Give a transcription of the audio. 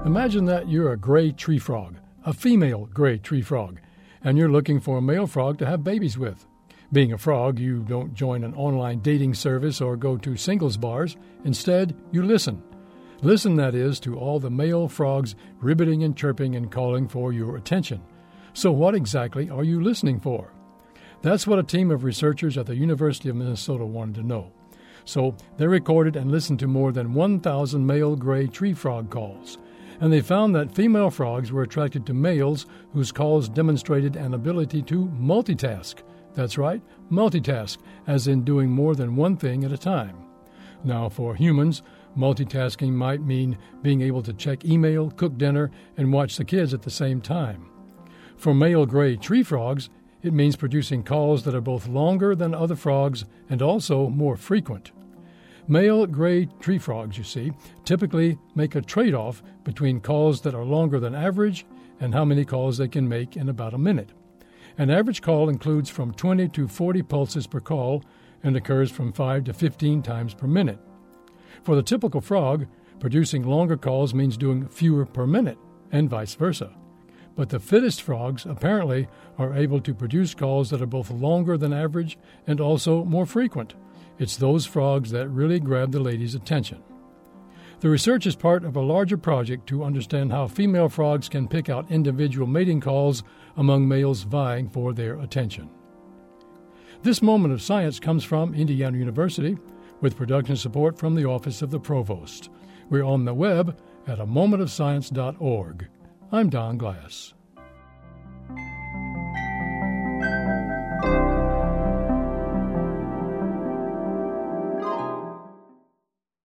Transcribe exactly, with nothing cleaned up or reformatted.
Imagine that you're a gray tree frog, a female gray tree frog, and you're looking for a male frog to have babies with. Being a frog, you don't join an online dating service or go to singles bars. Instead, you listen. Listen, that is, to all the male frogs ribbiting and chirping and calling for your attention. So what exactly are you listening for? That's what a team of researchers at the University of Minnesota wanted to know. So they recorded and listened to more than one thousand male gray tree frog calls. And they found that female frogs were attracted to males whose calls demonstrated an ability to multitask. That's right, multitask, as in doing more than one thing at a time. Now, for humans, multitasking might mean being able to check email, cook dinner, and watch the kids at the same time. For male gray tree frogs, it means producing calls that are both longer than other frogs and also more frequent. Male gray tree frogs, you see, typically make a trade-off between calls that are longer than average and how many calls they can make in about a minute. An average call includes from twenty to forty pulses per call and occurs from five to fifteen times per minute. For the typical frog, producing longer calls means doing fewer per minute, and vice versa. But the fittest frogs, apparently, are able to produce calls that are both longer than average and also more frequent. It's those frogs that really grab the ladies' attention. The research is part of a larger project to understand how female frogs can pick out individual mating calls among males vying for their attention. This moment of science comes from Indiana University, with production support from the Office of the Provost. We're on the web at a moment of science dot org. I'm Don Glass.